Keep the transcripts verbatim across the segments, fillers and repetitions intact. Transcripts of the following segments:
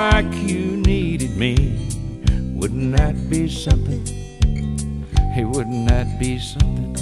like you needed me. Wouldn't that be something? Hey, wouldn't that be something?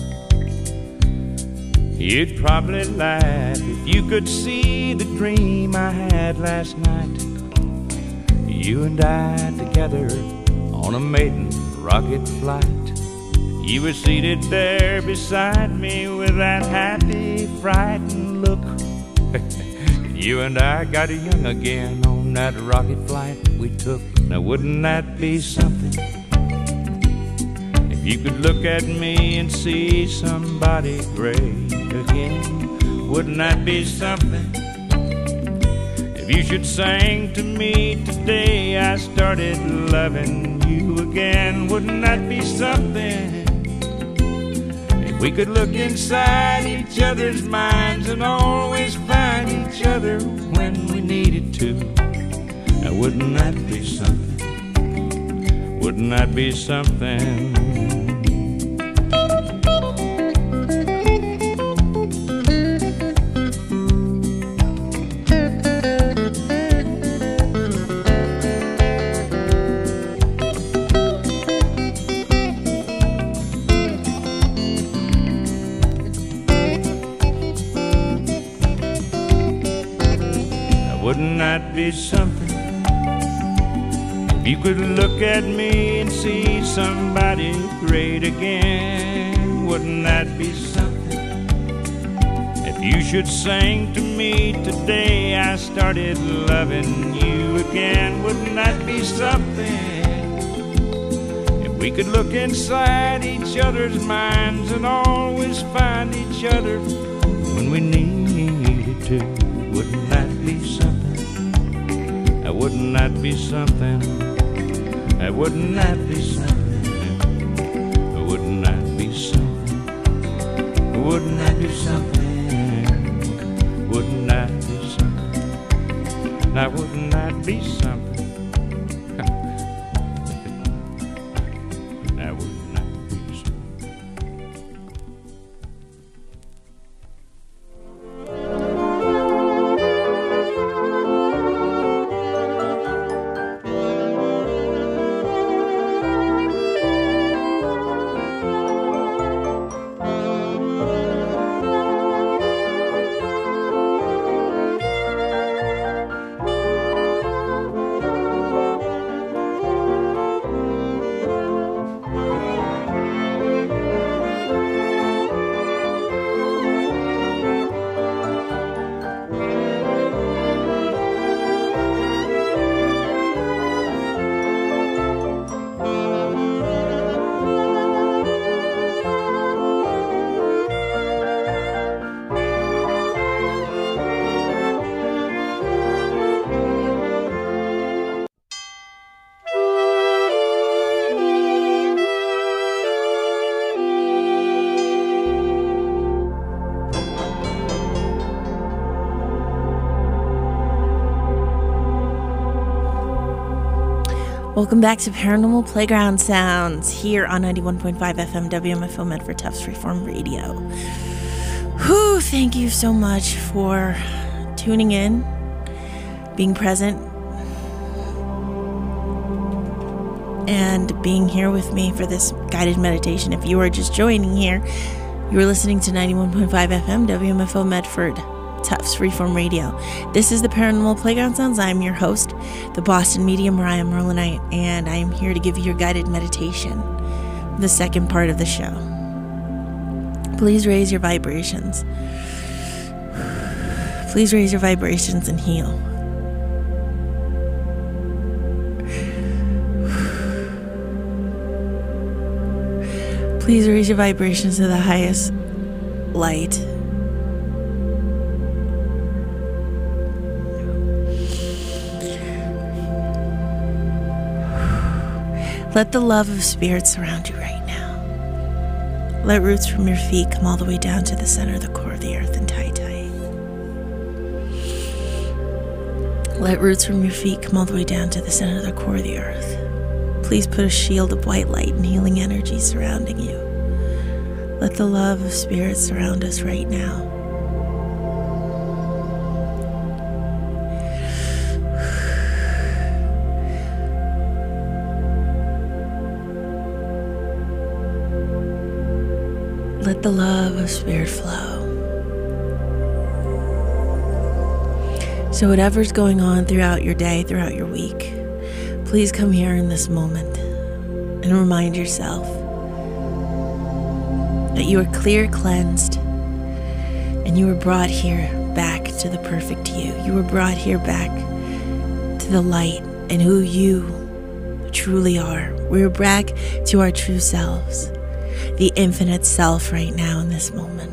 You'd probably laugh if you could see the dream I had last night. You and I together on a maiden rocket flight. You were seated there beside me with that happy, frightened look. You and I got young again on that rocket flight we took. Now wouldn't that be something? If you could look at me and see somebody great again, wouldn't that be something? If you should sing to me today, I started loving you again, wouldn't that be something? If we could look inside each other's minds and always find each other when we needed to, now wouldn't that be something? Wouldn't that be something? Wouldn't that be something? If you could look at me and see somebody great again, wouldn't that be something? If you should sing to me today, I started loving you again, wouldn't that be something? If we could look inside each other's minds and always find each other when we needed to, wouldn't that be something? Wouldn't that be something? Wouldn't that be something? Wouldn't that be something? Wouldn't that be something? Wouldn't that be something? Now wouldn't that be something? Now wouldn't that be something? Welcome back to Paranormal Playground Sounds here on ninety-one point five F M W M F O Medford Tufts Freeform Radio. Whew, thank you so much for tuning in, being present, and being here with me for this guided meditation. If you are just joining here, you are listening to ninety-one point five F M W M F O Medford Tufts Freeform Radio. This is the Paranormal Playground Sounds. I'm your host, the Boston medium Mariah Merlinite, and I am here to give you your guided meditation, the second part of the show. Please raise your vibrations. Please raise your vibrations and heal. Please raise your vibrations to the highest light. Let the love of spirit surround you right now. Let roots from your feet come all the way down to the center of the core of the earth and tie tight. Let roots from your feet come all the way down to the center of the core of the earth. Please put a shield of white light and healing energy surrounding you. Let the love of spirit surround us right now. Let the love of Spirit flow. So whatever's going on throughout your day, throughout your week, please come here in this moment and remind yourself that you are clear, cleansed, and you were brought here back to the perfect you. You were brought here back to the light and who you truly are. We were back to our true selves, the infinite self right now in this moment.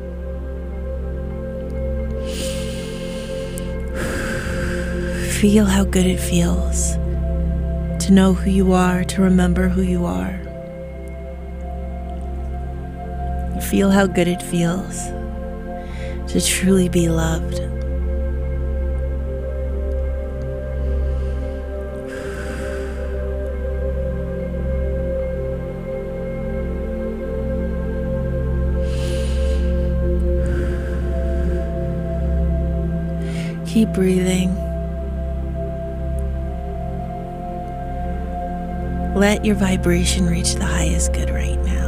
Feel how good it feels to know who you are, to remember who you are. Feel how good it feels to truly be loved. Keep breathing. Let your vibration reach the highest good right now.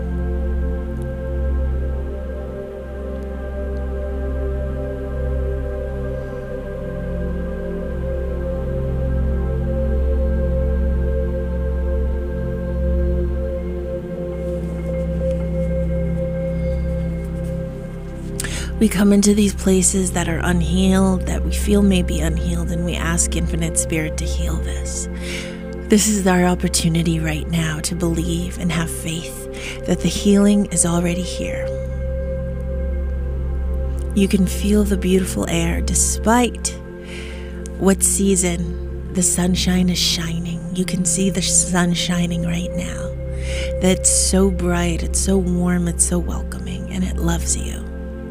We come into these places that are unhealed, that we feel may be unhealed, and we ask Infinite Spirit to heal this. This is our opportunity right now to believe and have faith that the healing is already here. You can feel the beautiful air despite what season the sunshine is shining. You can see the sun shining right now. That's so bright, it's so warm, it's so welcoming, and it loves you.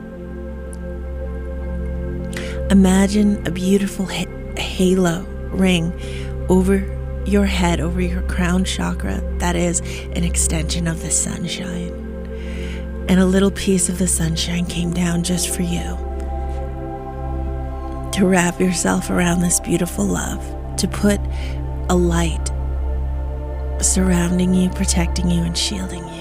Imagine a beautiful ha- halo ring over your head, over your crown chakra, that is an extension of the sunshine. And a little piece of the sunshine came down just for you to wrap yourself around this beautiful love, to put a light surrounding you, protecting you, and shielding you.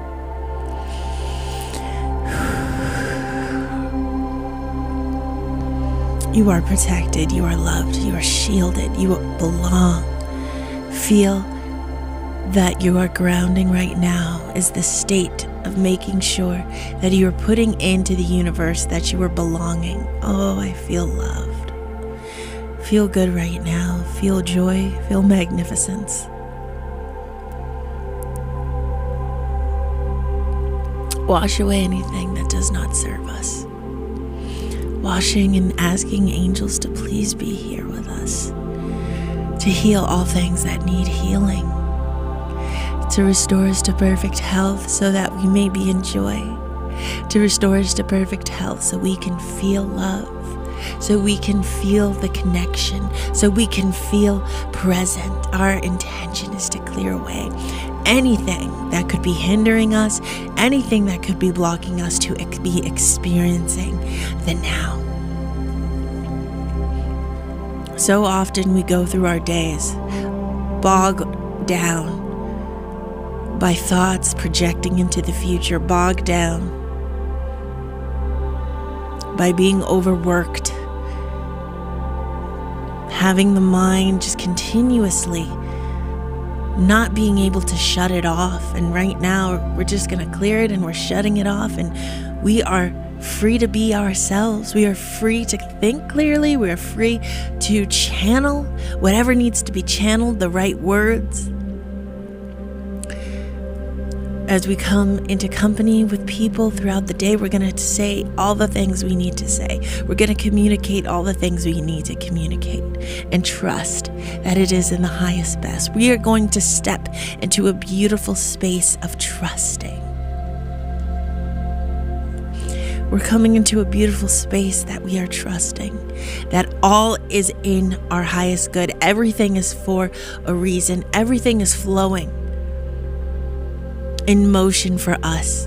You are protected, you are loved, you are shielded, you belong. Feel that you are grounding right now is the state of making sure that you are putting into the universe that you are belonging. Oh, I feel loved. Feel good right now. Feel joy, feel magnificence. Wash away anything that does not serve us. Washing and asking angels to please be here with us, to heal all things that need healing, to restore us to perfect health so that we may be in joy, to restore us to perfect health so we can feel love, so we can feel the connection, so we can feel present. Our intention is to clear away anything that could be hindering us, anything that could be blocking us to ex- be experiencing the now. So often we go through our days bogged down by thoughts projecting into the future, bogged down by being overworked, having the mind just continuously not being able to shut it off. And right now we're just going to clear it and we're shutting it off, and we are free to be ourselves. We are free to think clearly. We are free to channel whatever needs to be channeled, the right words. As we come into company with people throughout the day, we're going to say all the things we need to say. We're going to communicate all the things we need to communicate and trust that it is in the highest best. We are going to step into a beautiful space of trusting. We're coming into a beautiful space that we are trusting, that all is in our highest good. Everything is for a reason. Everything is flowing in motion for us.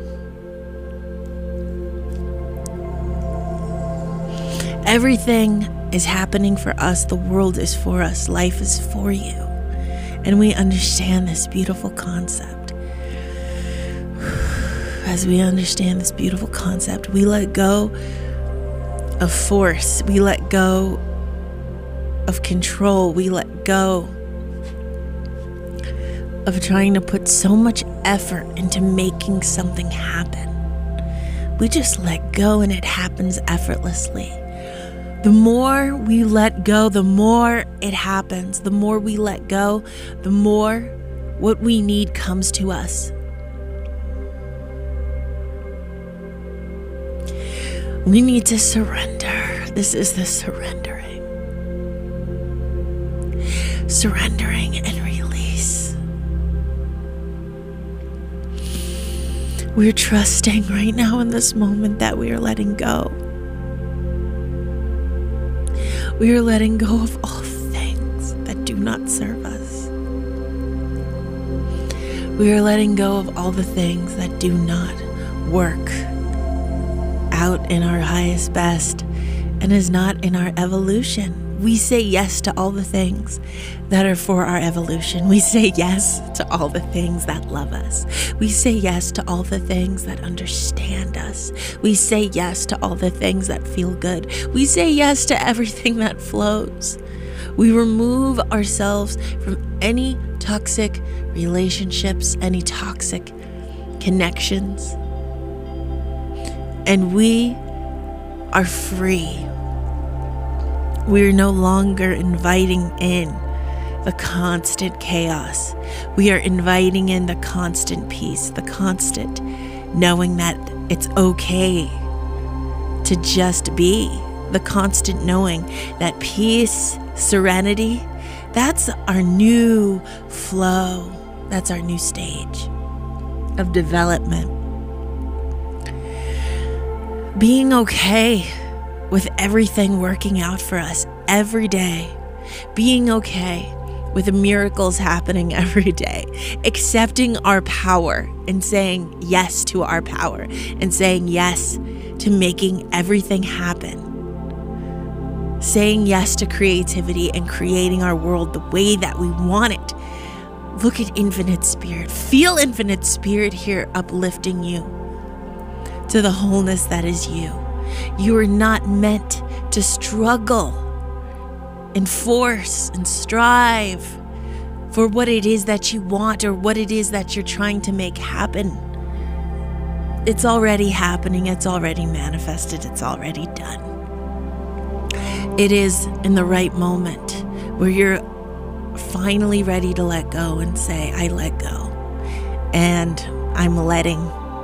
Everything is happening for us. The world is for us. Life is for you. And we understand this beautiful concept. as we understand this beautiful concept, we let go of force. We let go of control. We let go of trying to put so much effort into making something happen. We just let go and it happens effortlessly. The more we let go, the more it happens. The more we let go, the more what we need comes to us. We need to surrender. This is the surrendering. Surrendering and release. We're trusting right now in this moment that we are letting go. We are letting go of all things that do not serve us. We are letting go of all the things that do not work out in our highest best and is not in our evolution. We say yes to all the things that are for our evolution. We say yes to all the things that love us. We say yes to all the things that understand us. We say yes to all the things that feel good. We say yes to everything that flows. We remove ourselves from any toxic relationships, any toxic connections, and we are free. We're no longer inviting in the constant chaos. We are inviting in the constant peace, the constant knowing that it's okay to just be, the constant knowing that peace, serenity, that's our new flow. That's our new stage of development. Being okay with everything working out for us every day. Being okay with the miracles happening every day. Accepting our power and saying yes to our power and saying yes to making everything happen. Saying yes to creativity and creating our world the way that we want it. Look at Infinite Spirit. Feel Infinite Spirit here uplifting you to the wholeness that is you. You are not meant to struggle and force and strive for what it is that you want or what it is that you're trying to make happen. It's already happening. It's already manifested. It's already done. It is in the right moment where you're finally ready to let go and say, I let go. And I'm letting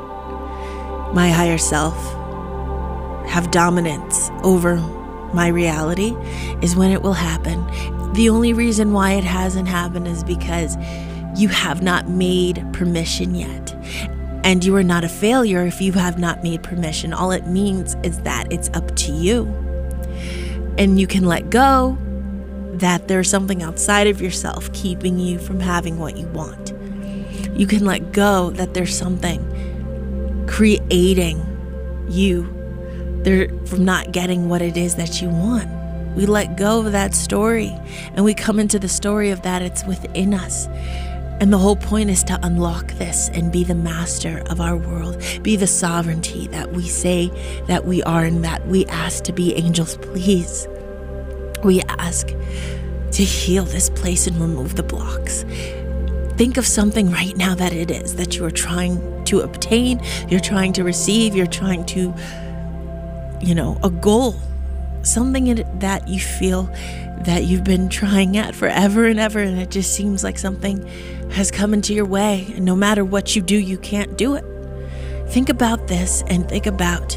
my higher self have dominance over my reality is when it will happen. The only reason why it hasn't happened is because you have not made permission yet. And you are not a failure if you have not made permission. All it means is that it's up to you. And you can let go that there's something outside of yourself keeping you from having what you want. You can let go that there's something creating you there from not getting what it is that you want. We let go of that story and we come into the story of that it's within us. And the whole point is to unlock this and be the master of our world, be the sovereignty that we say that we are and that we ask to be. Angels, please. We ask to heal this place and remove the blocks. Think of something right now that it is that you are trying to obtain, you're trying to receive, you're trying to, you know, a goal, something in it that you feel that you've been trying at forever and ever, and it just seems like something has come into your way, and no matter what you do, you can't do it. Think about this and think about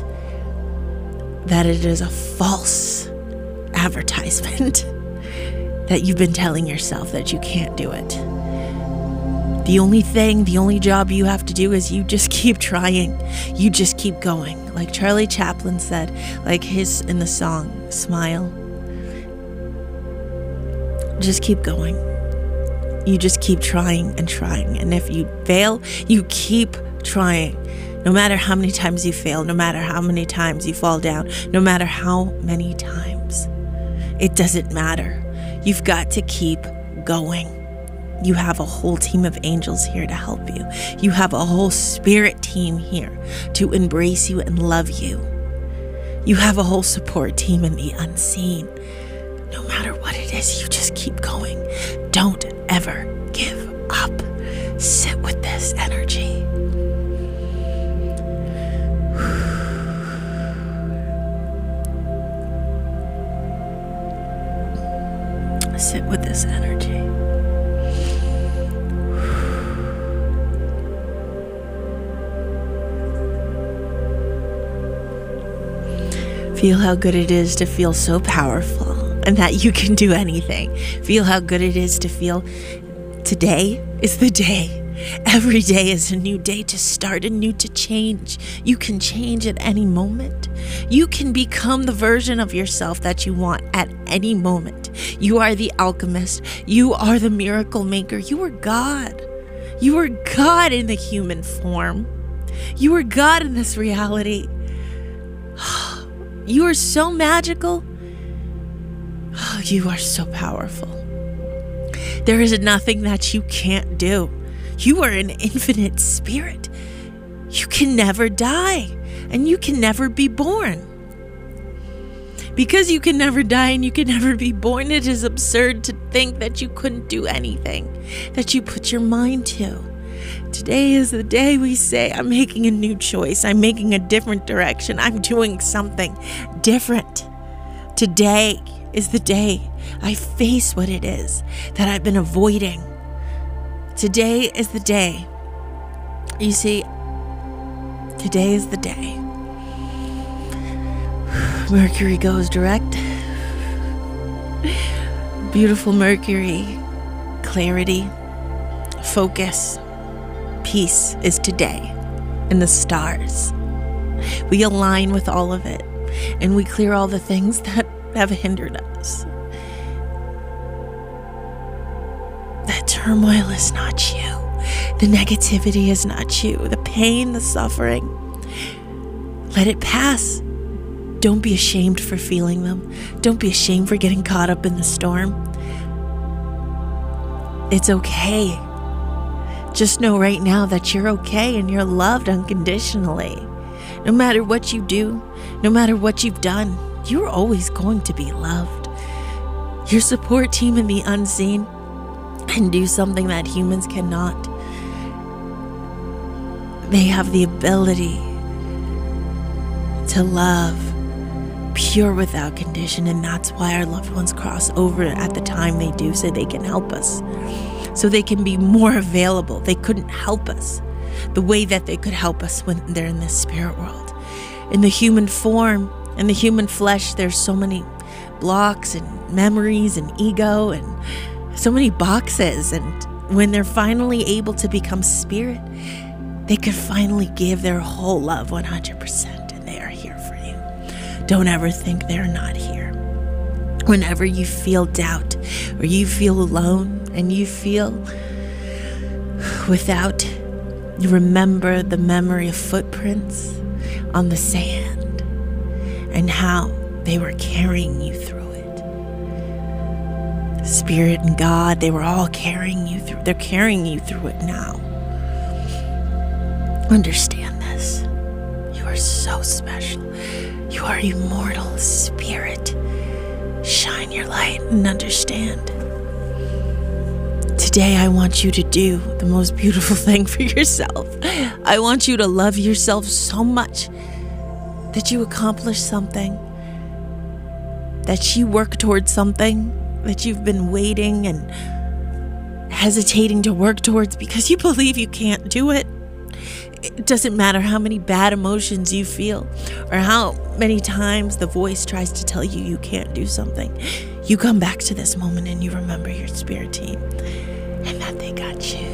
that it is a false advertisement that you've been telling yourself that you can't do it. The only thing, the only job you have to do is you just keep trying. You just keep going. Like Charlie Chaplin said, like his in the song, Smile. Just keep going. You just keep trying and trying. And if you fail, you keep trying. No matter how many times you fail, no matter how many times you fall down, no matter how many times, it doesn't matter. You've got to keep going. You have a whole team of angels here to help you. You have a whole spirit team here to embrace you and love you. You have a whole support team in the unseen. No matter what it is, you just keep going. Don't ever give up. Sit with this energy. Sit with this energy. Feel how good it is to feel so powerful and that you can do anything. Feel how good it is to feel today is the day. Every day is a new day to start and new to change. You can change at any moment. You can become the version of yourself that you want at any moment. You are the alchemist. You are the miracle maker. You are God. You are God in the human form. You are God in this reality. You are so magical. Oh, you are so powerful. There is nothing that you can't do. You are an infinite spirit. You can never die, and you can never be born. Because you can never die and you can never be born, it is absurd to think that you couldn't do anything that you put your mind to. Today is the day we say, I'm making a new choice. I'm making a different direction. I'm doing something different. Today is the day I face what it is that I've been avoiding. Today is the day. You see, today is the day. Mercury goes direct. Beautiful Mercury. Clarity. Focus. Peace is today in the stars. We align with all of it and we clear all the things that have hindered us. That turmoil is not you. The negativity is not you. The pain, the suffering. Let it pass. Don't be ashamed for feeling them. Don't be ashamed for getting caught up in the storm. It's okay. Just know right now that you're okay and you're loved unconditionally. No matter what you do, no matter what you've done, you're always going to be loved. Your support team in the unseen can do something that humans cannot. They have the ability to love pure without condition, and that's why our loved ones cross over at the time they do, so they can help us. So they can be more available. They couldn't help us the way that they could help us when they're in this spirit world. In the human form, in the human flesh, there's so many blocks and memories and ego and so many boxes. And when they're finally able to become spirit, they could finally give their whole love one hundred percent, and they are here for you. Don't ever think they're not here. Whenever you feel doubt or you feel alone and you feel without, you remember the memory of footprints on the sand and how they were carrying you through it. Spirit and God, they were all carrying you through. They're carrying you through it now. Understand this. You are so special. You are immortal spirit. Shine your light and understand. Today, I want you to do the most beautiful thing for yourself. I want you to love yourself so much that you accomplish something, that you work towards something that you've been waiting and hesitating to work towards because you believe you can't do it. It doesn't matter how many bad emotions you feel or how many times the voice tries to tell you you can't do something. You come back to this moment and you remember your spirit team and that they got you.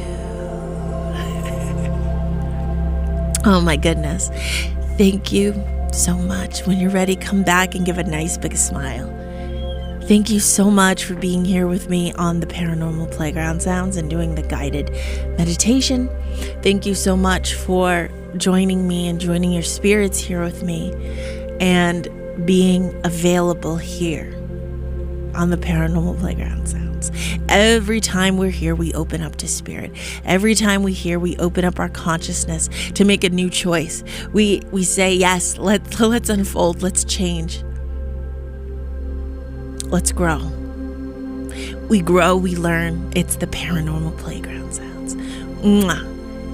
Oh my goodness. Thank you so much. When you're ready, come back and give a nice big smile. Thank you so much for being here with me on the Paranormal Playground Sounds and doing the guided meditation. Thank you so much for joining me and joining your spirits here with me and being available here on the Paranormal Playground Sounds. Every time we're here, we open up to spirit. Every time we hear, we open up our consciousness to make a new choice. We we say, yes, let's, let's unfold, let's change. Let's grow. We grow, we learn. It's the Paranormal Playground Sounds. Mwah.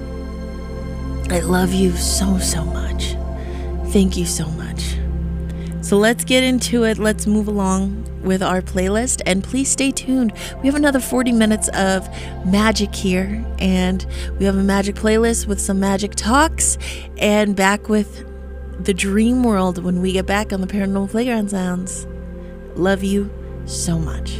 I love you so, so much. Thank you so much. So let's get into it. Let's move along with our playlist, and please stay tuned. We have another forty minutes of magic here, and we have a magic playlist with some magic talks, and back with the dream world when we get back on the Paranormal Playground Sounds. Love you so much.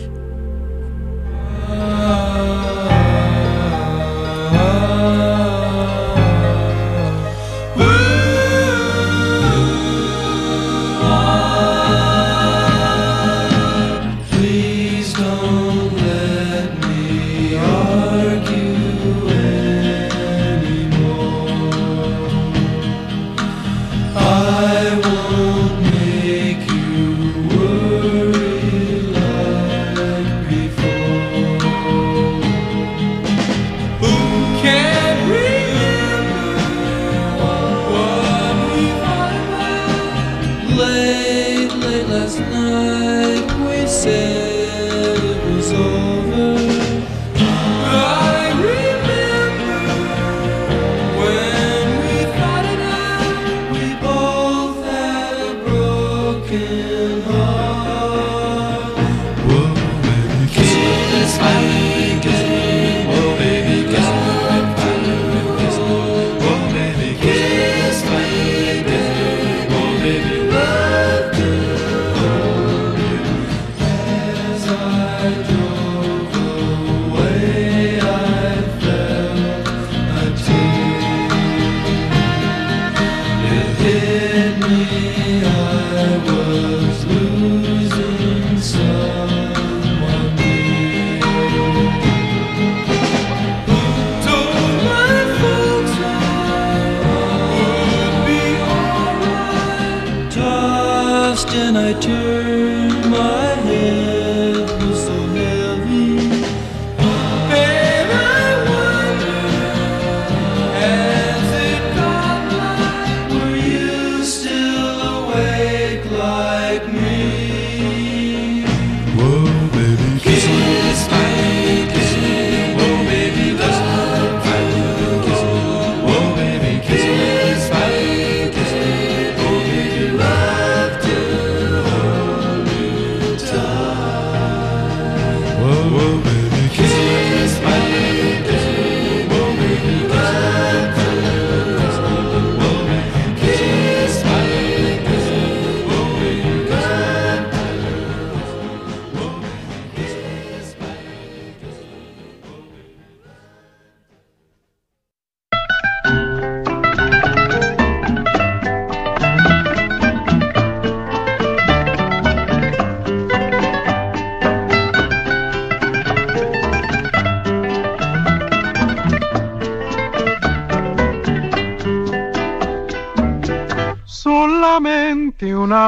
Solamente una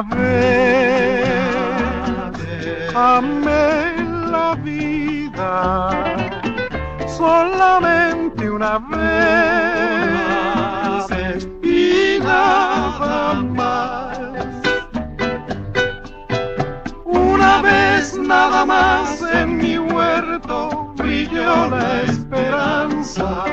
vez amé la vida, solamente una vez y nada más. Una vez nada más en mi huerto brilló la esperanza.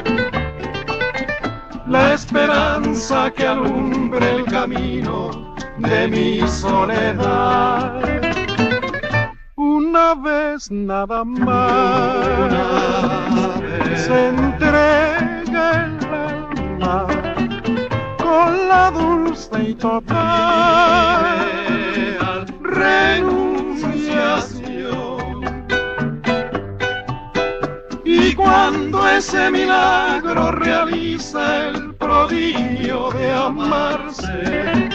La esperanza que alumbre el camino de mi soledad. Una vez nada más se entrega el alma con la dulce y total renunciación. Y cuando ese milagro realiza el prodigio de amarse,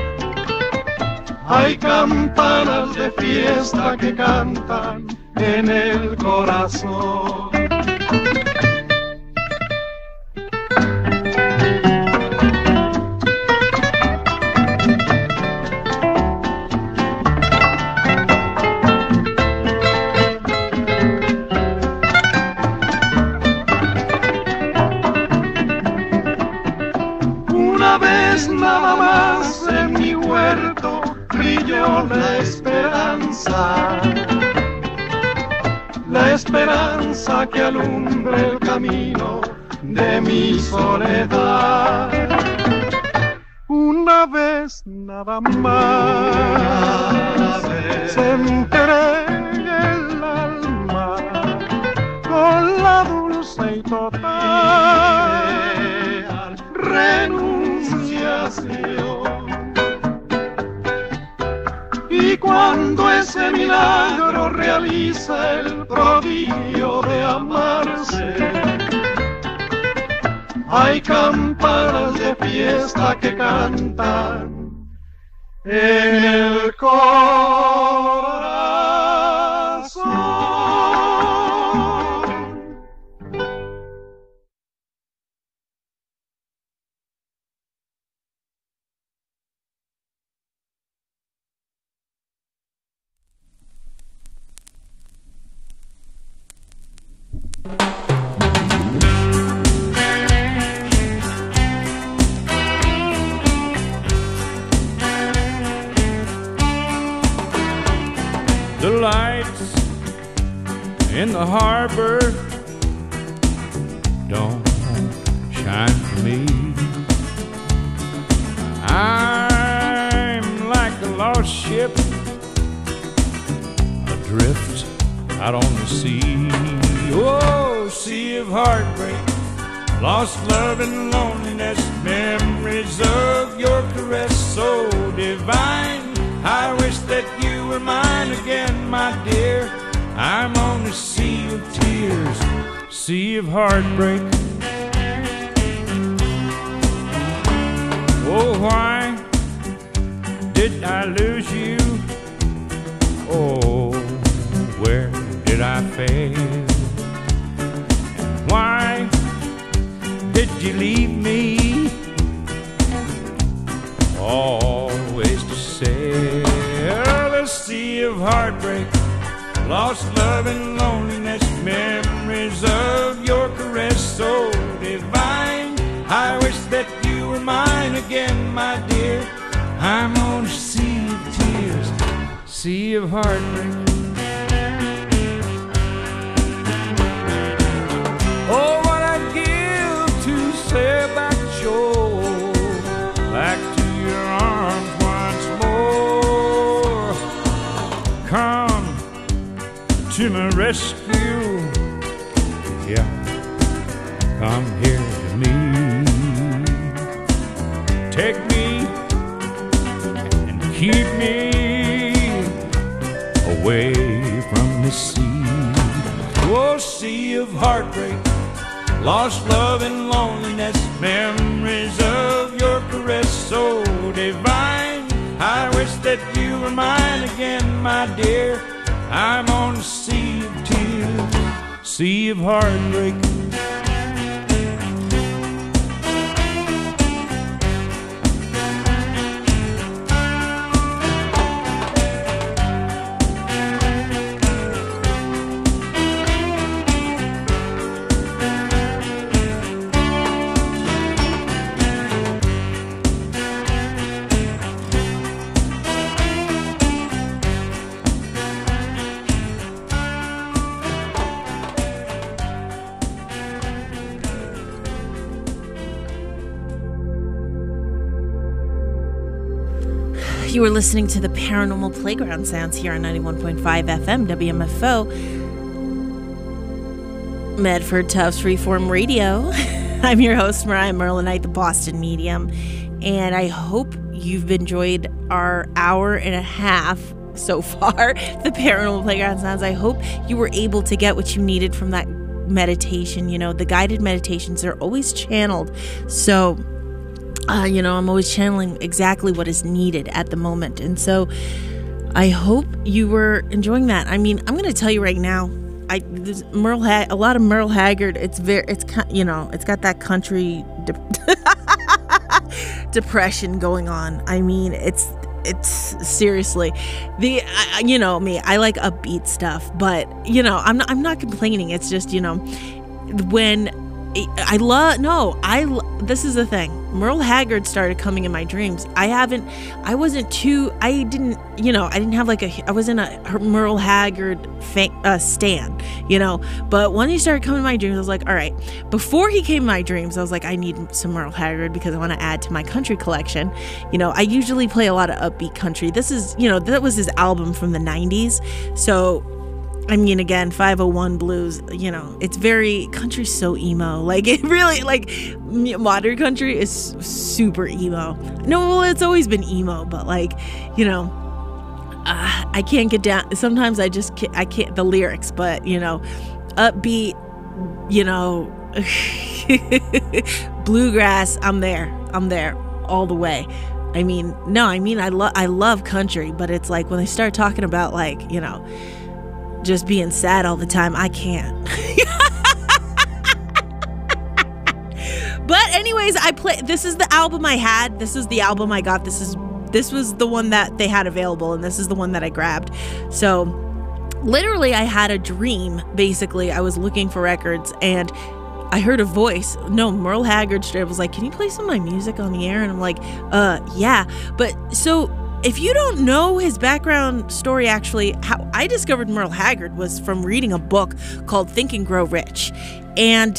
hay campanas de fiesta que cantan en el corazón. la esperanza que alumbre el camino de mi soledad. Una vez nada más se entrega el alma con la dulce y total renunciación. Y cuando ese milagro realiza el prodigio de amarse, hay campanas de fiesta que cantan en el corazón. The lights in the harbor don't shine for me. I'm like a lost ship adrift out on the sea. Oh, sea of heartbreak, lost love and loneliness, memories of your caress so divine. I wish that you were mine again, my dear. I'm on a sea of tears, sea of heartbreak. Oh, why did I lose you? Oh, where did I fail? Why did you leave me? Always to sail the sea of heartbreak, lost love and loneliness, memories of your caress so divine. I wish that you were mine again, my dear. I'm on a sea of tears, sea of heartbreak. Oh, what I'd give to sail back shore, back to your arms once more. Come to my rescue, yeah, come here to me. Take me and keep me away from the sea. Oh, sea of heartbreak, lost love and loneliness, memories of your caress so divine. I wish that you were mine again, my dear. I'm on a sea of tears, sea of heartbreak. You were listening to the Paranormal Playground Sounds here on ninety-one point five F M W M F O, Medford Tufts Freeform Radio. I'm your host, Mariah Merlinite, the Boston Medium, and I hope you've enjoyed our hour and a half so far, the Paranormal Playground Sounds. I hope you were able to get what you needed from that meditation. You know, the guided meditations are always channeled, so Uh, you know, I'm always channeling exactly what is needed at the moment. And so I hope you were enjoying that. I mean, I'm going to tell you right now, I there's Merle ha- a lot of Merle Haggard. It's very, it's, you know, it's got that country de- depression going on. I mean, it's, it's seriously the, I, you know, me, I like upbeat stuff, but you know, I'm not, I'm not complaining. It's just, you know, when I love, no, I, this is the thing. Merle Haggard started coming in my dreams. I haven't, I wasn't too, I didn't, you know, I didn't have like a, I wasn't a Merle Haggard fan, uh, stan, you know, but when he started coming in my dreams, I was like, all right, before he came in my dreams, I was like, I need some Merle Haggard because I want to add to my country collection. You know, I usually play a lot of upbeat country. This is, you know, that was his album from the nineties. So, I mean, again, five oh one Blues, you know, it's very, country's so emo. Like, it really, like, modern country is super emo. No, well, it's always been emo, but, like, you know, uh, I can't get down. Sometimes I just can't, I can't, the lyrics, but, you know, upbeat, you know, bluegrass, I'm there. I'm there all the way. I mean, no, I mean, I, lo- I love country, but it's like when they start talking about, like, you know, just being sad all the time, I can't. But anyways, I play, this is the album I had. This is the album I got. This is this was the one that they had available, and this is the one that I grabbed. So literally I had a dream. Basically, I was looking for records and I heard a voice. No, Merle Haggard straight was like, "Can you play some of my music on the air?" And I'm like, uh, yeah. But so if you don't know his background story, actually, how I discovered Merle Haggard was from reading a book called Think and Grow Rich. And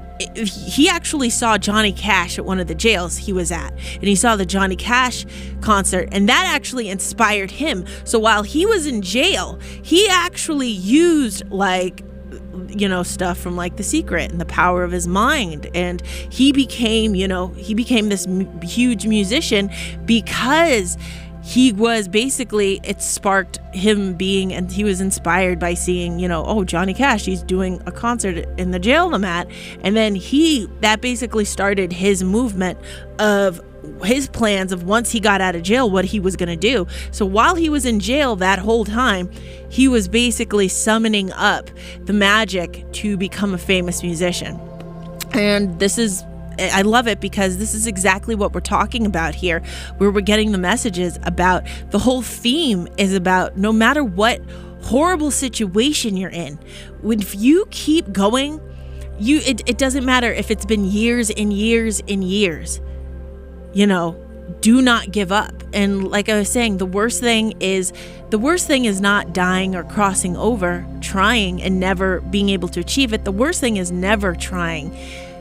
he actually saw Johnny Cash at one of the jails he was at. And he saw the Johnny Cash concert. And that actually inspired him. So while he was in jail, he actually used, like, you know, stuff from like The Secret and The Power of His Mind. And he became, you know, he became this m- huge musician because he was basically, it sparked him being, and he was inspired by seeing, you know, oh, Johnny Cash, he's doing a concert in the jail I'm at. And then he, that basically started his movement of his plans of once he got out of jail, what he was going to do. So while he was in jail that whole time, he was basically summoning up the magic to become a famous musician. And this is, I love it because this is exactly what we're talking about here, where we're getting the messages about. The whole theme is about no matter what horrible situation you're in, if you keep going, you it, it doesn't matter if it's been years and years and years, you know, do not give up. And like I was saying, the worst thing is the worst thing is not dying or crossing over, trying and never being able to achieve it. The worst thing is never trying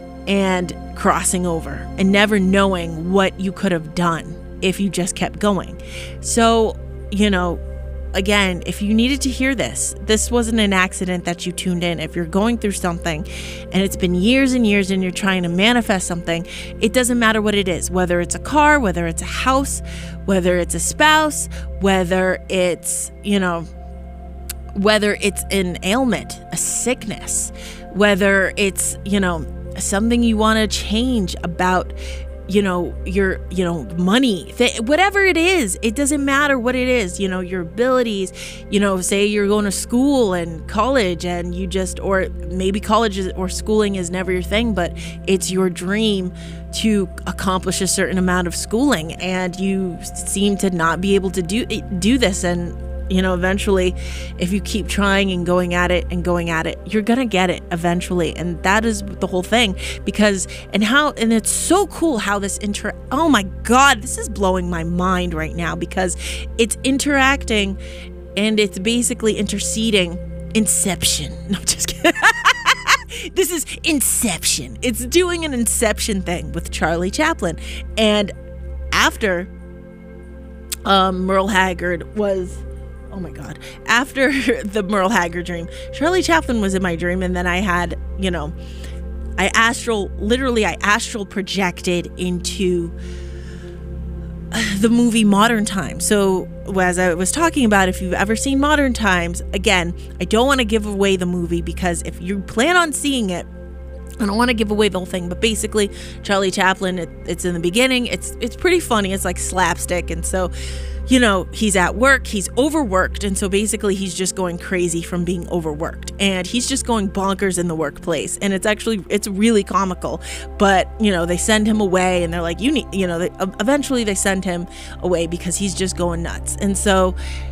and crossing over and never knowing what you could have done if you just kept going. So, you know, again, if you needed to hear this, this wasn't an accident that you tuned in. If you're going through something and it's been years and years and you're trying to manifest something, it doesn't matter what it is, whether it's a car, whether it's a house, whether it's a spouse, whether it's, you know, whether it's an ailment, a sickness, whether it's, you know, something you want to change about, you know, your, you know, money, th- whatever it is, it doesn't matter what it is, you know, your abilities, you know, say you're going to school and college and you just, or maybe college is, or schooling is never your thing, but it's your dream to accomplish a certain amount of schooling and you seem to not be able to do, do this. And you know, eventually, if you keep trying and going at it and going at it, you're going to get it eventually. And that is the whole thing. Because, and how, and it's so cool how this inter, oh my God, this is blowing my mind right now because it's interacting and it's basically interceding. Inception. No, I'm just kidding. This is Inception. It's doing an Inception thing with Charlie Chaplin. And after um, Merle Haggard was... Oh my God. After the Merle Haggard dream, Charlie Chaplin was in my dream. And then I had, you know, I astral, literally I astral projected into the movie Modern Times. So as I was talking about, if you've ever seen Modern Times, again, I don't want to give away the movie because if you plan on seeing it, I don't want to give away the whole thing, but basically Charlie Chaplin, it, it's in the beginning. It's, it's pretty funny. It's like slapstick. And so, you know, he's at work, he's overworked. And so basically he's just going crazy from being overworked and he's just going bonkers in the workplace. And it's actually, it's really comical, but you know, they send him away and they're like, you need, you know, they, eventually they send him away because he's just going nuts. And so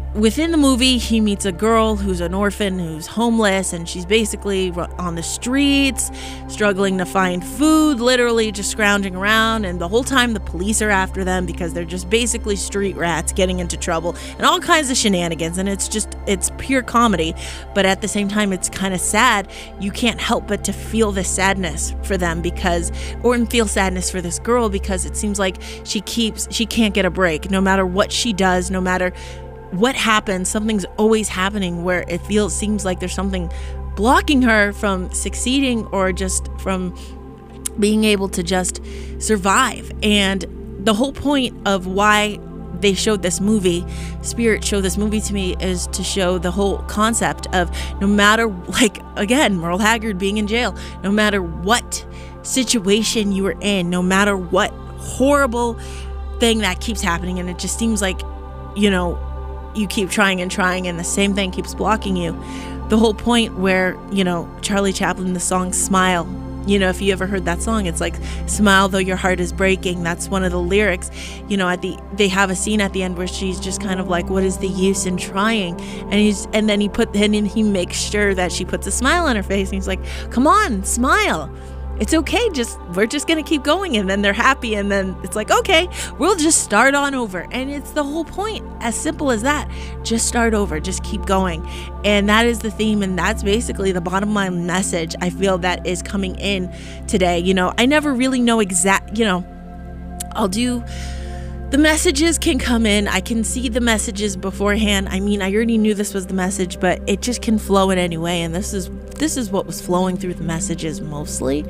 within the movie, he meets a girl who's an orphan, who's homeless, and she's basically on the streets, struggling to find food, literally just scrounging around. And the whole time the police are after them because they're just basically street rats getting into trouble and all kinds of shenanigans. And it's just, it's pure comedy. But at the same time, it's kind of sad. You can't help but to feel the sadness for them because, or feel sadness for this girl because it seems like she keeps, she can't get a break. No matter what she does, no matter what happens, something's always happening where it feels seems like there's something blocking her from succeeding or just from being able to just survive. And the whole point of why they showed this movie, Spirit showed this movie to me, is to show the whole concept of no matter, like, again, Merle Haggard being in jail, no matter what situation you are in, no matter what horrible thing that keeps happening, and it just seems like, you know, you keep trying and trying and the same thing keeps blocking you. The whole point where, you know, Charlie Chaplin, the song Smile, you know, if you ever heard that song, it's like, smile though your heart is breaking. That's one of the lyrics. You know, at the they have a scene at the end where she's just kind of like, what is the use in trying? And he's and then he put and then he makes sure that she puts a smile on her face, and he's like, come on, smile. It's okay, just we're just gonna keep going. And then they're happy, and then it's like, okay, we'll just start on over. And it's the whole point, as simple as that. Just start over, just keep going. And that is the theme, and that's basically the bottom line message I feel that is coming in today. You know, I never really know exact, you know, I'll do the messages can come in. I can see the messages beforehand. I mean, I already knew this was the message, but it just can flow in any way. And this is this is what was flowing through the messages mostly.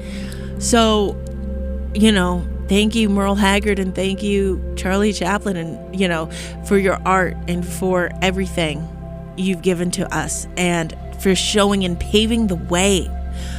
So, you know, thank you, Merle Haggard, and thank you, Charlie Chaplin, and, you know, for your art and for everything you've given to us and for showing and paving the way.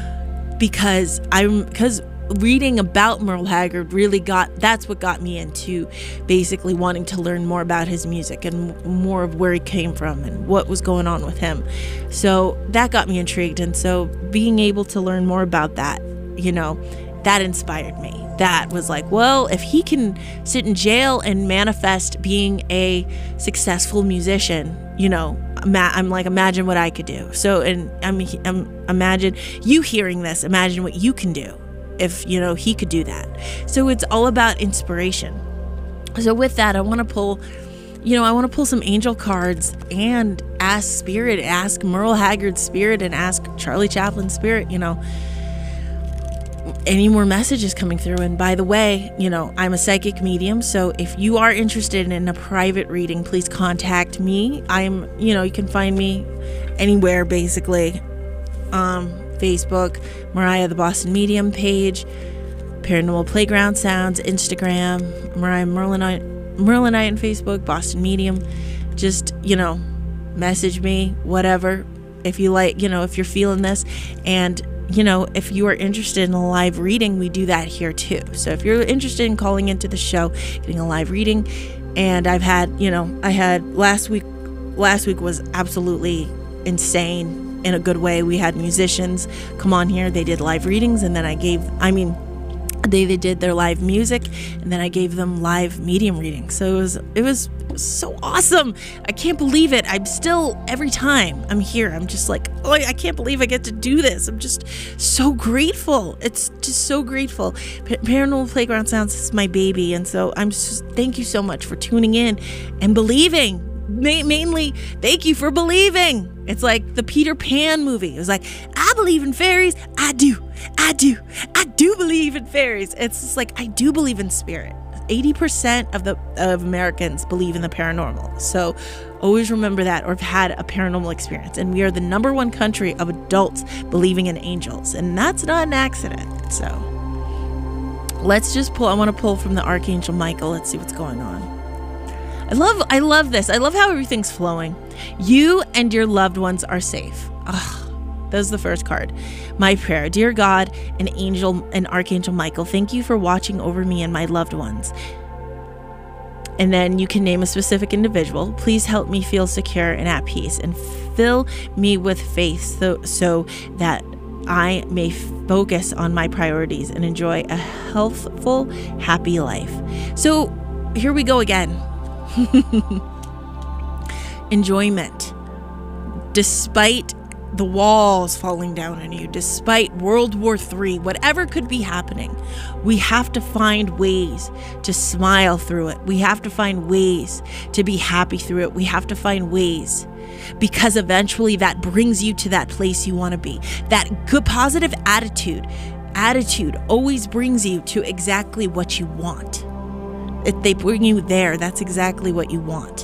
Because I'm, because reading about Merle Haggard really got, that's what got me into basically wanting to learn more about his music and more of where he came from and what was going on with him. So that got me intrigued. And so being able to learn more about that, you know, that inspired me. That was like, well, if he can sit in jail and manifest being a successful musician, you know, I'm like, imagine what I could do. So, and I'm, I'm imagine you hearing this, imagine what you can do if, you know, he could do that. So it's all about inspiration. So with that, I want to pull, you know, I want to pull some angel cards and ask Spirit, ask Merle Haggard's spirit and ask Charlie Chaplin's spirit, you know, any more messages coming through. And by the way, you know, I'm a psychic medium, so if you are interested in a private reading, please contact me. I'm, you know, you can find me anywhere basically. Um, Facebook, Mariah the Boston Medium page, Paranormal Playground Sounds, Instagram, Mariah Merlinite, Merlinite on Facebook, Boston Medium. Just, you know, message me, whatever, if you like, you know, if you're feeling this. And you know, if you are interested in a live reading, we do that here too. So if you're interested in calling into the show, getting a live reading, and I've had, you know, I had last week, last week was absolutely insane in a good way. We had musicians come on here. They did live readings, and then I gave, I mean, they, they did their live music, and then I gave them live medium readings. So it was, it was so awesome. I can't believe it. I'm still, every time I'm here, I'm just like, oh, I can't believe I get to do this. I'm just so grateful. It's just so grateful. Pa- Paranormal Playground Sounds is my baby. And so I'm just, thank you so much for tuning in and believing. Ma- mainly, thank you for believing. It's like the Peter Pan movie. It was like, I believe in fairies. I do. I do. I do believe in fairies. It's just like, I do believe in spirit. eighty percent of the of Americans believe in the paranormal. So always remember that, or have had a paranormal experience. And we are the number one country of adults believing in angels. And that's not an accident. So let's just pull. I want to pull from the Archangel Michael. Let's see what's going on. I love, I love this. I love how everything's flowing. You and your loved ones are safe. Ugh, that was the first card. My prayer, dear God, and angel and Archangel Michael, thank you for watching over me and my loved ones. And then you can name a specific individual. Please help me feel secure and at peace, and fill me with faith so, so that I may focus on my priorities and enjoy a healthful, happy life. So here we go again. enjoyment, despite the walls falling down on you, despite World War Three, whatever could be happening. We have to find ways to smile through it. We have to find ways to be happy through it. We have to find ways, because eventually that brings you to that place you want to be. That good positive attitude, attitude always brings you to exactly what you want. If they bring you there, that's exactly what you want.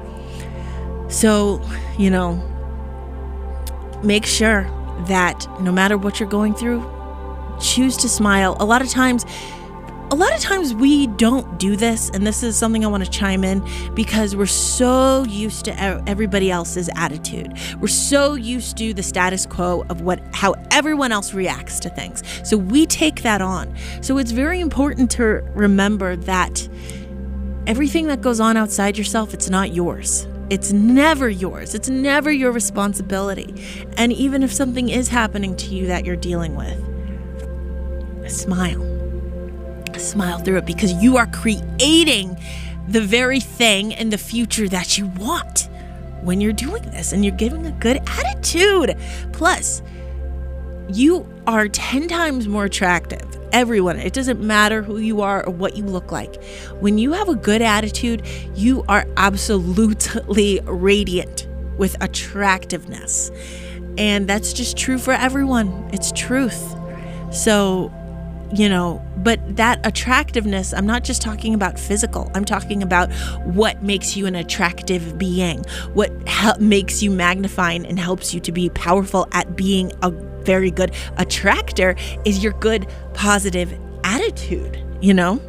So, you know, make sure that no matter what you're going through, choose to smile. A lot of times, a lot of times we don't do this, and this is something I want to chime in, because we're so used to everybody else's attitude. We're so used to the status quo of what how everyone else reacts to things. So we take that on. So it's very important to remember that everything that goes on outside yourself, it's not yours. It's never yours. It's never your responsibility. And even if something is happening to you that you're dealing with, smile. Smile through it, because you are creating the very thing in the future that you want when you're doing this, and you're giving a good attitude. Plus, you are ten times more attractive. Everyone, it doesn't matter who you are or what you look like. When you have a good attitude, you are absolutely radiant with attractiveness. And that's just true for everyone. It's truth. So, you know, but that attractiveness, I'm not just talking about physical. I'm talking about what makes you an attractive being, what help, makes you magnifying and helps you to be powerful at being a very good attractor is your good, positive attitude, you know?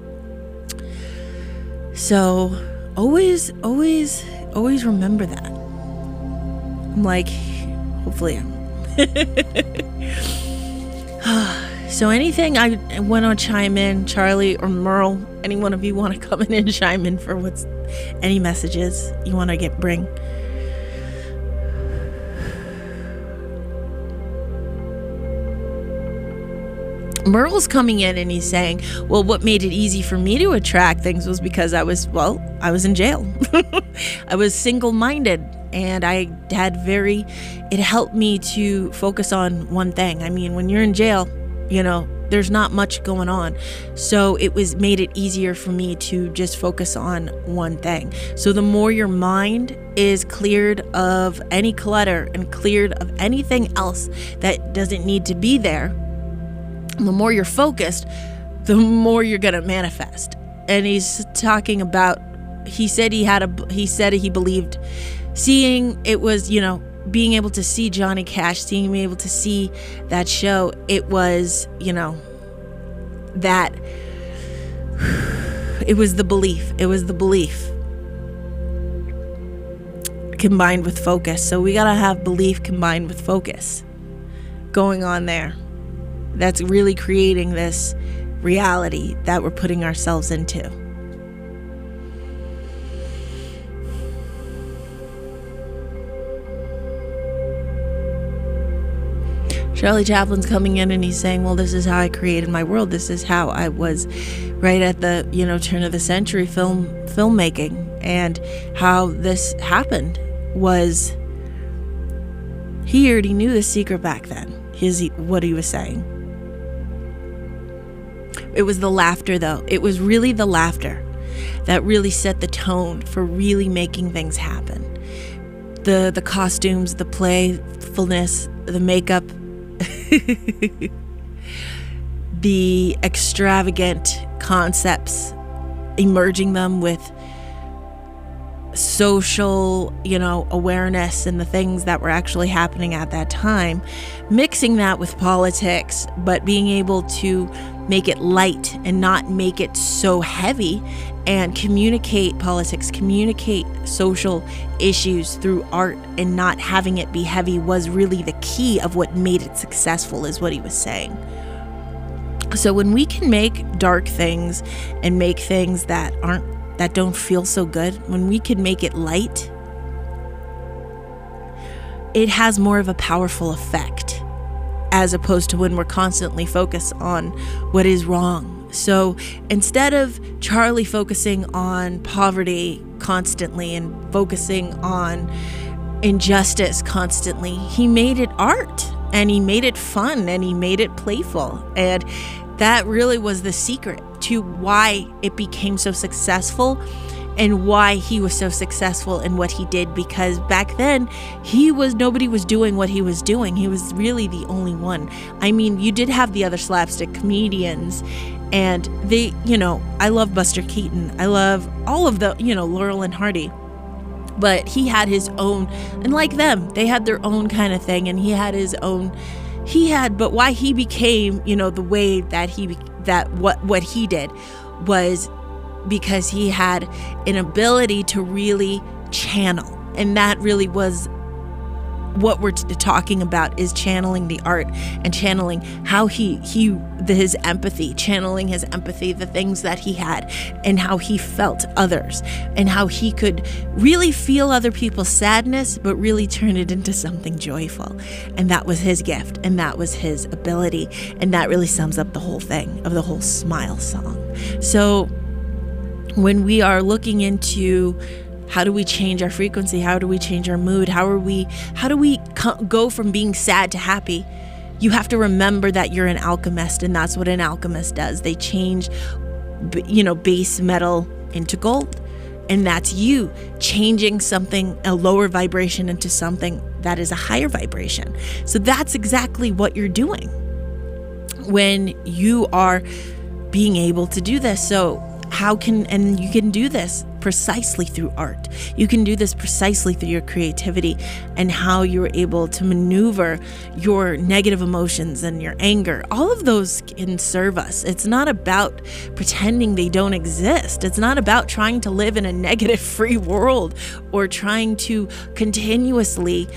So always, always, always remember that. I'm like, hopefully I'm. So anything I want to chime in, Charlie or Merle, any one of you want to come in and chime in for what's any messages you want to get bring. Merle's coming in and he's saying, well, what made it easy for me to attract things was because I was, well, I was in jail. I was single-minded, and I had very, it helped me to focus on one thing. I mean, when you're in jail, you know, there's not much going on. So it was made it easier for me to just focus on one thing. So the more your mind is cleared of any clutter and cleared of anything else that doesn't need to be there, the more you're focused, the more you're going to manifest. And he's talking about, he said he had a, he said he believed seeing it was, you know, being able to see Johnny Cash, seeing being able to see that show, it was, you know, that it was the belief. It was the belief combined with focus. So we got to have belief combined with focus going on there. That's really creating this reality that we're putting ourselves into. Charlie Chaplin's coming in and he's saying, well, this is how I created my world. This is how I was right at the, you know, turn of the century film filmmaking. And how this happened was he already knew the secret back then, his what he was saying. It was the laughter, though. It was really the laughter that really set the tone for really making things happen. The the costumes, the playfulness, the makeup, the extravagant concepts, emerging them with social, you know, awareness and the things that were actually happening at that time, mixing that with politics, but being able to make it light and not make it so heavy, and communicate politics, communicate social issues through art and not having it be heavy was really the key of what made it successful, is what he was saying. So when we can make dark things and make things that aren't, that don't feel so good, when we can make it light, it has more of a powerful effect, as opposed to when we're constantly focused on what is wrong. So instead of Charlie focusing on poverty constantly and focusing on injustice constantly, he made it art, and he made it fun, and he made it playful. And that really was the secret to why it became so successful and why he was so successful in what he did, because back then he was nobody was doing what he was doing. He was really the only one. I mean, you did have the other slapstick comedians, and they, you know, I love Buster Keaton. I love all of the, you know, Laurel and Hardy. But he had his own, and like them, they had their own kind of thing, and he had his own, he had, but why he became, you know, the way that he, that what, what he did was because he had an ability to really channel. And that really was what we're t- talking about, is channeling the art and channeling how he, he, the, his empathy, channeling his empathy, the things that he had and how he felt others and how he could really feel other people's sadness, but really turn it into something joyful. And that was his gift, and that was his ability. And that really sums up the whole thing of the whole Smile song. So when we are looking into how do we change our frequency, how do we change our mood, how are we, how do we co- go from being sad to happy, you have to remember that you're an alchemist, and that's what an alchemist does. They change, you know, base metal into gold, and that's you changing something, a lower vibration, into something that is a higher vibration. So that's exactly what you're doing when you are being able to do this. So how can, and you can do this precisely through art. You can do this precisely through your creativity and how you're able to maneuver your negative emotions and your anger. All of those can serve us. It's not about pretending they don't exist. It's not about trying to live in a negative free world or trying to continuously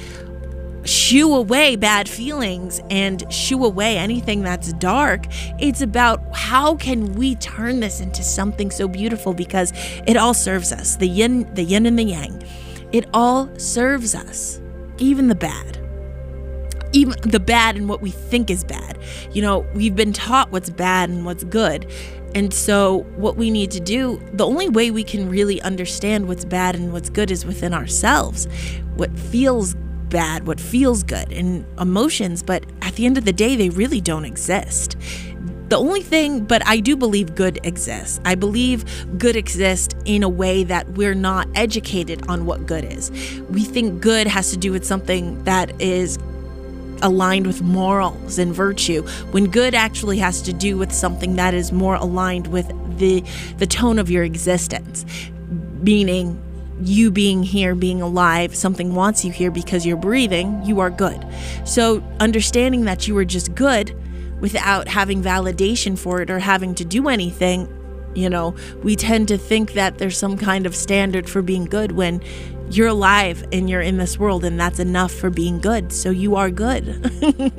shoo away bad feelings and shoo away anything that's dark. It's about how can we turn this into something so beautiful, because it all serves us. The yin, the yin and the yang. It all serves us, even the bad. Even the bad and what we think is bad. You know, we've been taught what's bad and what's good. And so what we need to do, the only way we can really understand what's bad and what's good is within ourselves. What feels bad, what feels good, and emotions, but at the end of the day, they really don't exist. The only thing, but I do believe good exists. I believe good exists in a way that we're not educated on what good is. We think good has to do with something that is aligned with morals and virtue, when good actually has to do with something that is more aligned with the the tone of your existence, meaning you being here, being alive, something wants you here because you're breathing, you are good. So understanding that you are just good without having validation for it or having to do anything, you know, we tend to think that there's some kind of standard for being good when you're alive and you're in this world, and that's enough for being good. So you are good.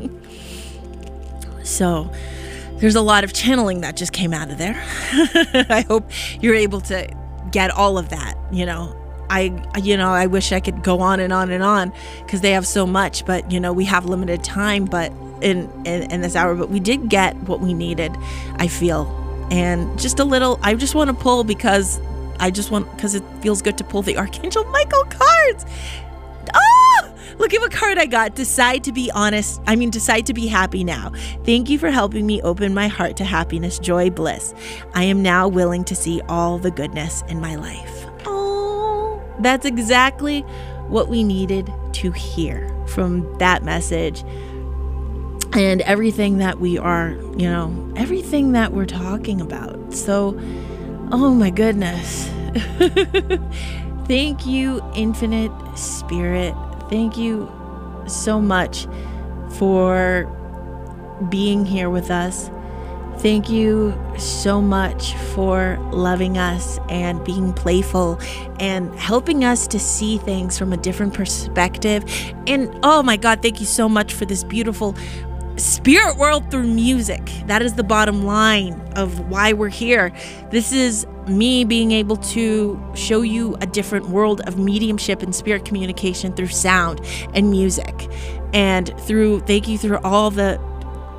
So there's a lot of channeling that just came out of there. I hope you're able to get all of that, you know. I, you know, I wish I could go on and on and on because they have so much, but, you know, we have limited time, but in, in, in this hour, but we did get what we needed, I feel. And just a little, I just want to pull because I just want, because it feels good to pull the Archangel Michael cards. Oh, look at what card I got. Decide to be honest. I mean, decide to be happy now. Thank you for helping me open my heart to happiness, joy, bliss. I am now willing to see all the goodness in my life. That's exactly what we needed to hear from that message. And everything that we are, you know, everything that we're talking about. So, oh my goodness. Thank you, Infinite Spirit. Thank you so much for being here with us. Thank you so much for loving us and being playful and helping us to see things from a different perspective. And oh my God, thank you so much for this beautiful spirit world through music. That is the bottom line of why we're here. This is me being able to show you a different world of mediumship and spirit communication through sound and music. And through, thank you through all the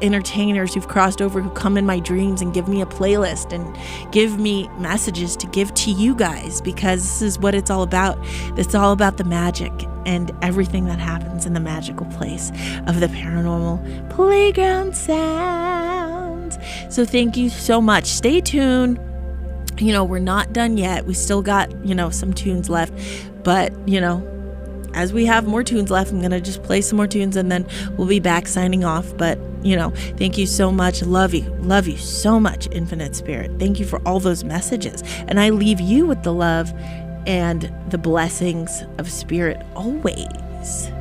entertainers who've crossed over, who come in my dreams and give me a playlist and give me messages to give to you guys, because this is what it's all about. It's all about the magic and everything that happens in the magical place of the Paranormal Playground Sounds. So thank you so much. Stay tuned. You know, we're not done yet. We still got, you know, some tunes left, but, you know, as we have more tunes left, I'm going to just play some more tunes and then we'll be back signing off. But, you know, thank you so much. Love you. Love you so much, Infinite Spirit. Thank you for all those messages. And I leave you with the love and the blessings of Spirit always.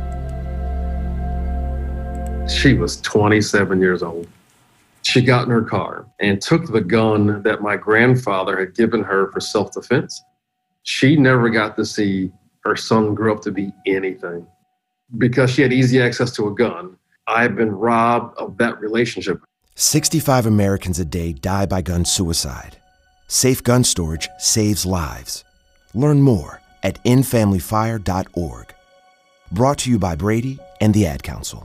She was twenty-seven years old. She got in her car and took the gun that my grandfather had given her for self-defense. She never got to see her son grow up to be anything. Because she had easy access to a gun, I've been robbed of that relationship. sixty-five Americans a day die by gun suicide. Safe gun storage saves lives. Learn more at in family fire dot org. Brought to you by Brady and the Ad Council.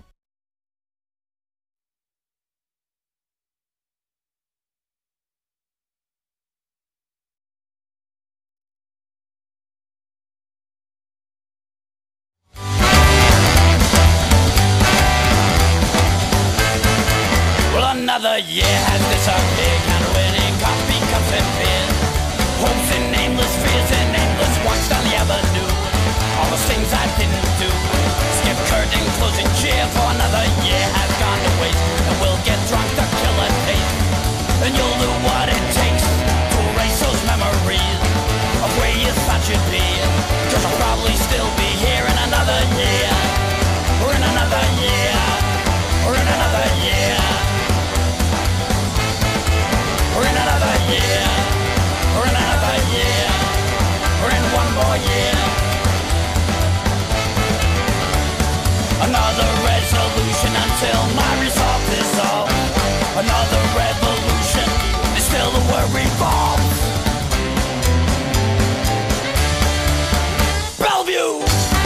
Another year has disappeared, counterfeiting coffee cups and beer. Hopes and nameless fears and nameless walks down the avenue. All those things I didn't do. Skip curtain, closing cheer for another year has gone to waste. And we'll get drunk to kill a taste. And you'll do what it takes to erase those memories of where you thought you'd be. Cause I'll probably still be here in another year. Or in another year. Or in another year. We're in another year, we're in another year, we're in one more year. Another resolution until my resolve is solved. Another revolution is still the word revolves. Bellevue!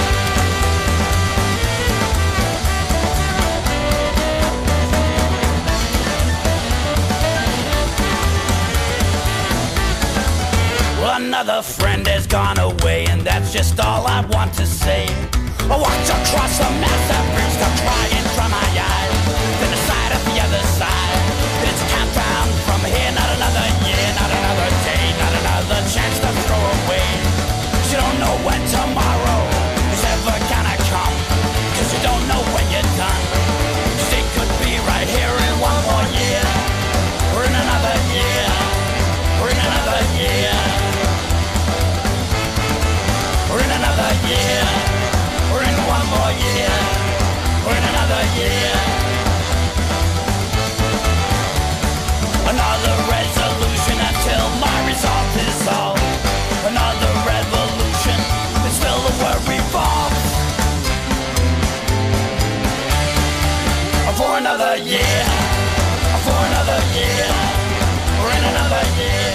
Another friend has gone away, and that's just all I want to say. I walked across the massive bridge to try and dry my eyes. Then decide at the other side. It's countdown from here, not another year, not another day, not another chance to throw away. You don't know when tomorrow is ever gonna come, cause you don't know when you're done. Cause it could be right here in one more year, or in another year, or in another year. We're in another year, we're in one more year, we're in another year. Another resolution until my resolve is solved. Another revolution, and still the word revolves. For another year, for another year, we're in another year.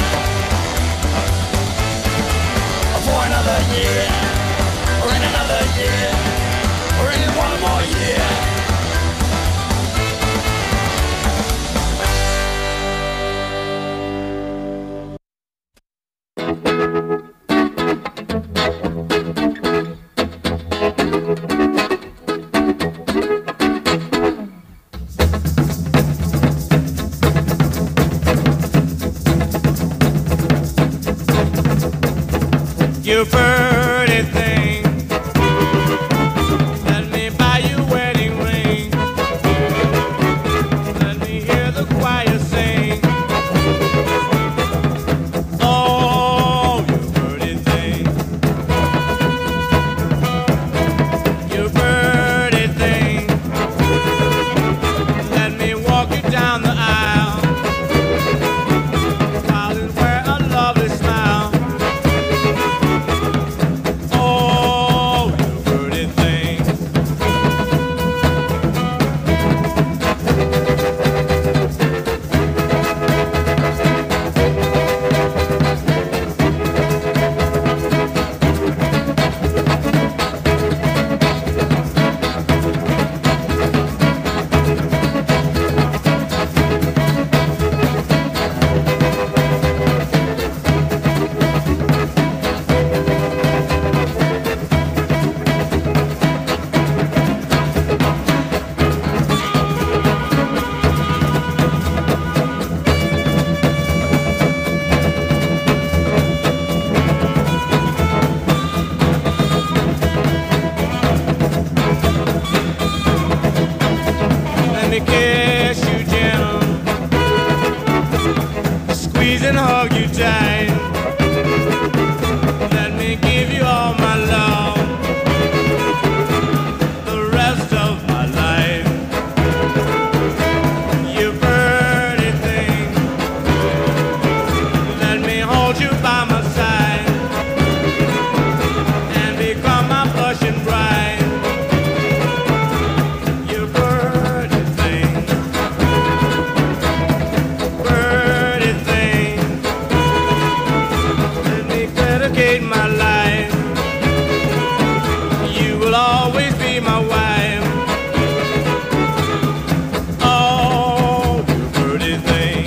For another year, or in another year, or in one more year. You pretty thing, me kiss you gentle, squeeze and hug you tight. Let me give you all my love, the rest of my life. You pretty thing, let me hold you by my side and become my blushing bride. You pretty thing, pretty thing, let me dedicate my life. You will always be my wife. Oh, you pretty thing.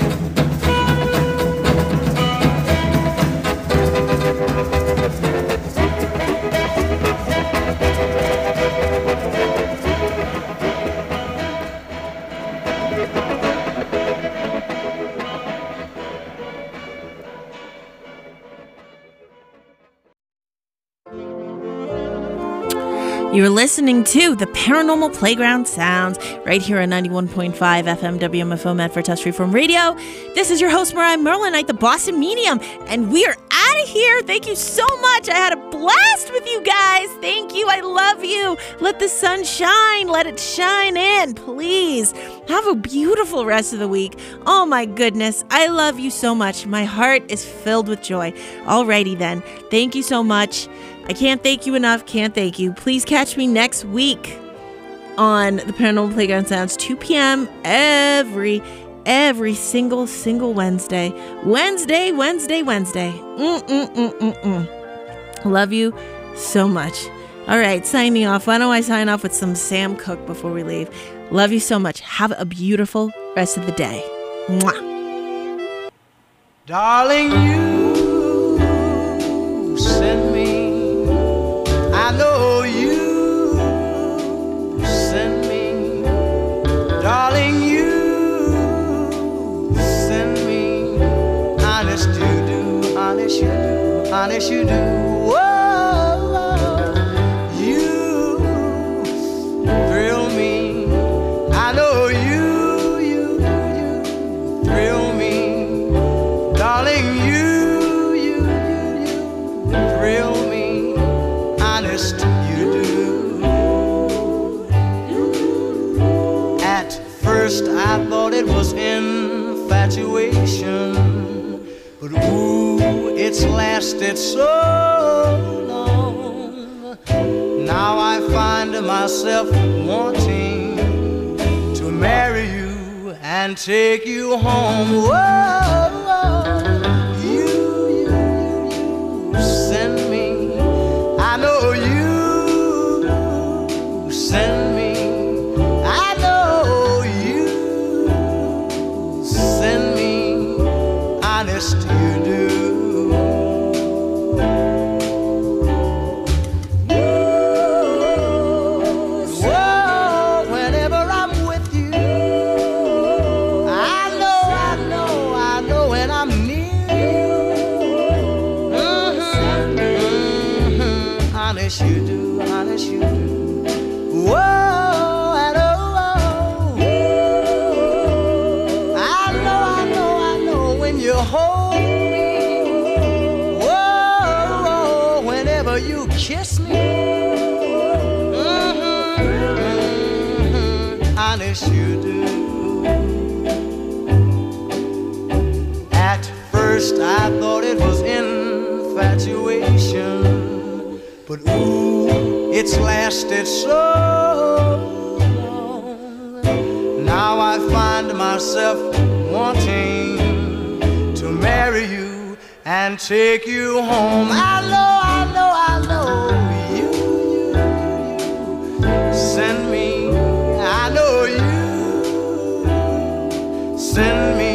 You're listening to the Paranormal Playground Sounds right here on ninety-one point five F M W M F O Medford Tufts Freeform Radio. This is your host, Mariah Merlin Knight, the Boston Medium, and we are out of here. Thank you so much. I had a blast with you guys. Thank you. I love you. Let the sun shine. Let it shine in, please. Have a beautiful rest of the week. Oh my goodness. I love you so much. My heart is filled with joy. Alrighty then. Thank you so much. I can't thank you enough. Can't thank you. Please catch me next week on the Paranormal Playground Sounds, two p.m. every, every single, single Wednesday. Wednesday, Wednesday, Wednesday. Mm-mm-mm-mm-mm. Love you so much. All right, signing off. Why don't I sign off with some Sam Cooke before we leave? Love you so much. Have a beautiful rest of the day. Mwah. Darling, you send me. I know you send me, darling, you send me, honest you do, honest you do, honest you do, whoa, you thrill me, I know you, you, you thrill me, darling, you, you, you, you thrill me. Honest you do. At first I thought it was infatuation, but ooh, it's lasted so long. Now I find myself wanting to marry you and take you home. Whoa, you, you, you, you send me. I know you send me. I know you send me. Honest you do. Whoa, whenever I'm with you, I know, I know, I know when I'm near you. Mm-hmm, mm-hmm. Honest you do, honest you do. Whoa, I know, I know, I know, I know when you hold me. Whoa, whenever you kiss me. Mm-hmm, mm-hmm. Honest you do. At first I thought it was infatuation, but ooh, it's lasted so long. Now I find myself wanting to marry you and take you home. I know, I know, I know you, you, you send me. I know you send me.